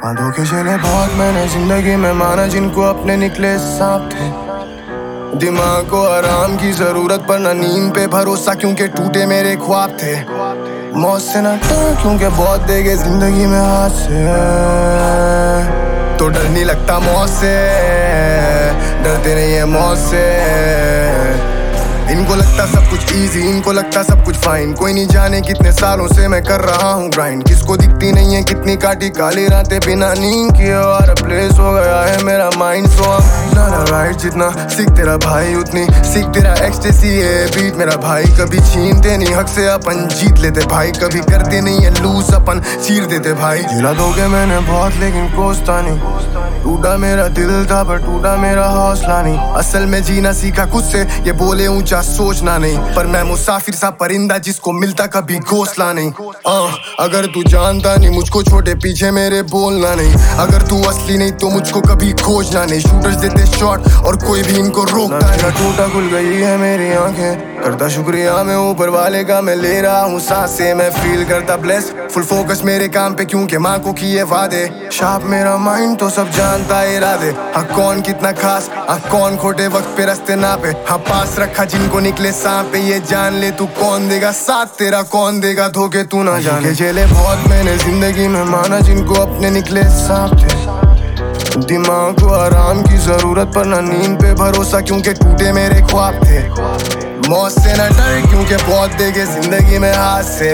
धोखे झेले बहुत मैंने जिंदगी में, माना जिनको अपने निकले सांप थे। दिमाग को आराम की जरूरत पर न नींद पे भरोसा, क्योंकि टूटे मेरे ख्वाब थे। मौत से न डर क्योंकि बहुत देगे जिंदगी में हाथ से, तो डर नहीं लगता मौत से, डरते नहीं है मौत से। इनको लगता सब कुछ इजी, इनको लगता सब कुछ फाइन। कोई नहीं जाने कितने सालों से मैं कर रहा हूँ ग्राइंड। किसको दिखती नहीं है कितनी काटी काली रातें बिना नींद किए, और प्लेस हो गया है मेरा माइंड। सो ना राइट, जितना सीख तेरा भाई उतनी सीख तेरा एक्सटेसी है बीट मेरा भाई। कभी छीनते नहीं हक से अपन जीत लेते भाई, कभी करते नहीं है लूज अपन चीर देते भाई। झेला दोगे मैंने बहुत लेकिन कोसता नहीं, टूटा मेरा दिल था पर टूटा मेरा हौसला नहीं। असल में जीना सीखा खुद से, ये बोले ऊंचा सोचना नहीं, पर मैं मुसाफिर सा परिंदा जिसको मिलता कभी घोंसला नहीं। अगर तू जानता नहीं मुझको छोटे पीछे मेरे बोलना नहीं, अगर तू असली नहीं तो मुझको कभी खोजना नहीं। शूटर्स देते शॉट और कोई भी इनको रोकता नहीं। टूटा खुल गई है मेरी आंखें, करता शुक्रिया मैं ऊपर वाले का, मैं ले रहा हूँ सांसें, मैं फील करता ब्लेस। फुल फोकस मेरे काम पे क्योंकि माँ को किए वादे। शार्प मेरा माइंड तो सब जानता है इरादे। हाँ कौन कितना खास, हाँ कौन खोटे वक्त पे रास्ते ना पे। हाँ पास रखा जिनको निकले सांप पे, ये जान ले तू कौन देगा साथ तेरा, कौन देगा धोखे तू ना जाने। झेले बहुत मैंने जिंदगी में, माना जिनको अपने निकले सांप थे। दिमाग को आराम की जरूरत पर न नींद पे भरोसा, क्योंकि टूटे मेरे ख्वाब थे। मौत से न डर क्योंकि बहुत देगे जिंदगी में हाथ से,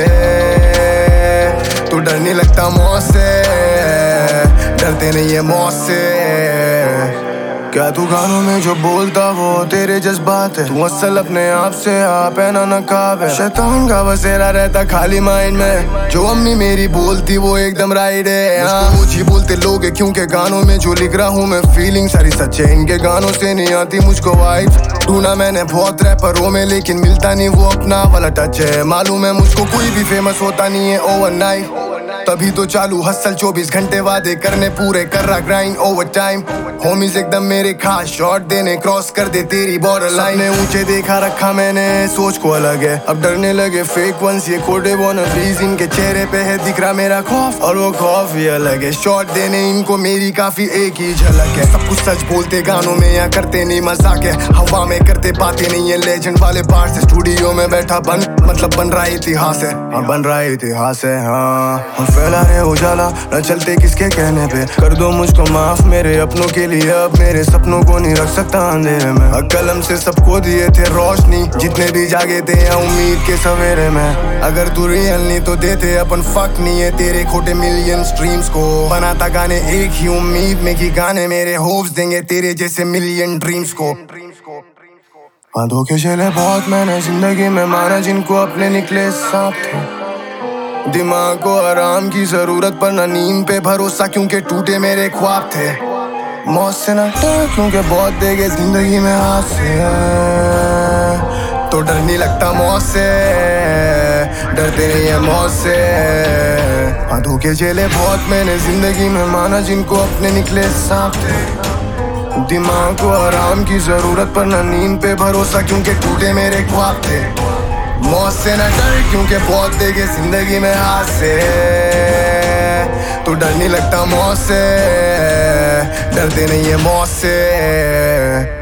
तो डर नहीं लगता मौत से, डरते नहीं है मौत से। क्या तू गानों में जो बोलता वो तेरे जज्बात है, तू असल अपने आप से आप है ना नकाब है। शैतान का बसेरा रहता खाली माइंड में, जो अम्मी मेरी बोलती वो एकदम राइट है। वो जी बोलते लोग है क्योंकि गानों में जो लिख रहा हूँ मैं फीलिंग सारी सच है। इनके गानों से नहीं आती मुझको वाइब, ढूंढा मैंने बहुत रैपरों में लेकिन मिलता नहीं वो अपना वाला टच है। मालूम है मुझको कोई भी फेमस होता नहीं है ओवरनाइट, तभी तो चालू हसल 24 घंटे वादे करने पूरे कर रहा ग्राइंड ओवर टाइम। होमीज एकदम मेरे खास शॉट देने, क्रॉस कर दे तेरी बॉर्डर लाइन। ने ऊंचे देखा रखा मैंने सोच को अलग है, अब डरने लगे फेक वंस ये खोटे वॉनबीज। इनके चेहरे पे है दिख रहा मेरा खौफ, और वो खौफ ही अलग है। शॉट देने इनको मेरी काफी एक ही झलक है। सब कुछ सच बोलते गानों में या करते नहीं मजाक है, हवा में करते बातें नहीं है लेजेंड वाले बार से। स्टूडियो में बैठा मतलब बन रहा इतिहास है, हाँ बन रहा इतिहास है। हाँ फैला रहे उजाला न चलते किसके कहने पे, कर दो मुझको माफ मेरे अपनों के लिए। अब मेरे सपनों को नहीं रख सकता अंधेरे में, कलम से सबको दिए थे रोशनी जितने भी जागे थे उम्मीद के सवेरे में। अगर तू रियल नहीं तो देते अपन फक नहीं है तेरे खोटे मिलियन स्ट्रीम्स को। बनाता गाने एक ही उम्मीद में कि गाने मेरे होप्स देंगे तेरे जैसे मिलियन ड्रीम्स को। हाँ धोखे झेले बहुत मैंने जिंदगी में, माना जिनको अपने निकले सांप थे। दिमाग को आराम की जरूरत पर न नींद पे भरोसा, क्योंकि टूटे मेरे ख्वाब थे। मौत से न डर क्योंकि बहुत देगे जिंदगी में हाथ से, तो डर नहीं लगता मौत से, डरते नहीं है मौत से। हाँ धोखे झेले बहुत मैंने जिंदगी में, माना जिनको अपने निकले सांप थे। दिमाग को आराम की जरूरत पर न नींद पे भरोसा, क्योंकि टूटे मेरे ख्वाब थे। मौत से न डर क्योंकि बहुत देगे जिंदगी में हाथ से, तो डर नहीं लगता मौत से, डरते नहीं है मौत से।